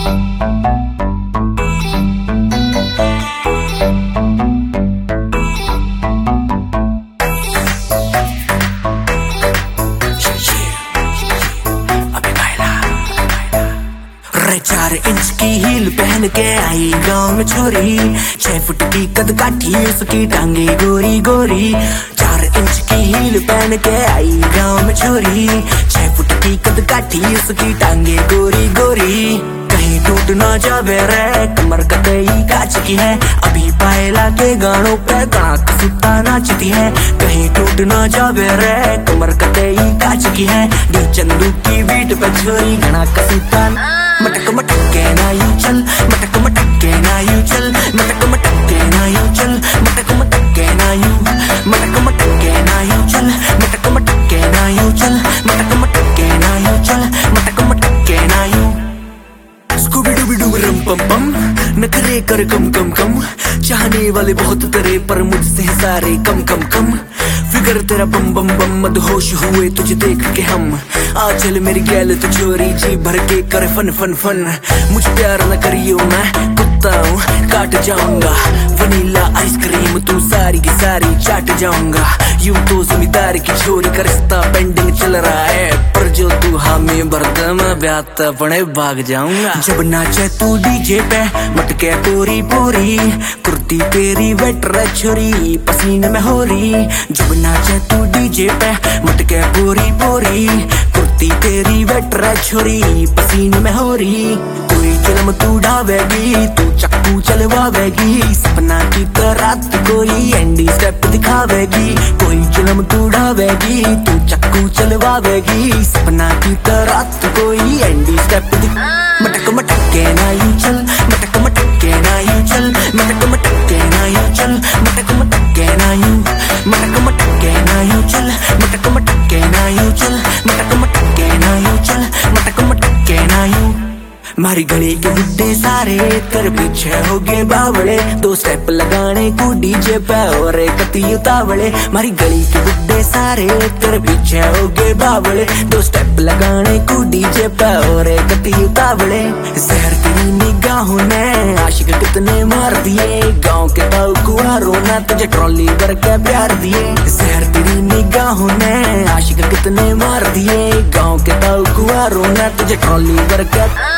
4 inch की heal पहन के आई गांव में छोरी, 6 फुट की कद काठी उसकी टांगे गोरी गोरी। 4 इंच की हील पहन के आई गांव में छोरी, 6 फुट की कद काठी उसकी टांगे गोरी गोरी। कहीं टूट ना जावे रे कमर कतई कांच की है, अभी पायला के गानों पे कड़ाक सुता नाचती है। कहीं टूट ना जावे रे कमर कतई कांच की है, डी चंदू की बीट पे छोरी कड़ाक सुता। मटक मटक के ना यूं चल, मटक मटक के ना यूं चल, मटक मटक के ना यूं चल, मटक मटक के ना यूं, मटक मटक के ना यूं चल, मटक मटक के ना यूं चल, मटक मटक के ना यूं चल, मटक मटक के ना यूं। स्कूबी डूबी डूब रम पम पम, नखरे कर कम कम कम, चाहने वाले बहुत तेरे पर मुझसे सारे कम कम कम। फिगर तेरा बम बम बम, मदहोश हुए तुझे देख के हम। आ चल मेरी गैल तो चोरी जी भर के कर फन फन फन। मुझे प्यार न करियो मैं कुत्ता हूँ काट जाऊंगा, वनीला आइसक्रीम तू सारी की सारी चाट जाऊंगा। यूं तो जमींदार की छोरी का रिश्ता पेंडिंग चल रहा है, पर जो तू हमें भरता मैं ब्यात अपने भाग जाऊंगा। जब नाचे तू डीजे पे मटके पूरी पूरी, कुर्ती तेरी वेट छोरी पसीने में हो रही। जब नाचे तू डीजे पे मटके पूरी पूरी, कुर्ती तेरी वेट छोरी पसीने में हो रही। कोई फिल्म तू ढावेगी तू चक्कू चलवावेगी, सपना की तरह कोई एंडी स्टेप दिखावेगी। कोई फिल्म तू ढावेगी तू चक्कू चलवावेगी, सपना की तरह कोई एंडी स्टेप दिखा। मटक मटक के ना यूं चल, मटक मटक के ना यूं चल, मटक मटक के ना यूं चल, मटक मटक के ना यूं, मटक मटक के ना यूं चल, मटक मटक के ना यूं चल, मटक मटक के ना यूं चल, मटक मटक के ना यूं। मारी गली के बुड्ढे सारे तेरे पीछे हो गए बावड़े, 2 स्टेप लगाने को डीजे पे और एक कती उतावले। मारी गली के बुड्ढे सारे तेरे पीछे हो गए बावड़े, 2 स्टेप लगाने को डीजे पे और एक कती उतावले। जहर तेरी निगाहों ने आशिक कितने मार दिए, गाँव के ताऊ कुआरों ने तुझे ट्रॉली भर के प्यार दिए। जहर तेरी निगाहों ने आशिक कितने मार दिए, गाँव के ताऊ कुआरों ने तुझे ट्रॉली भर के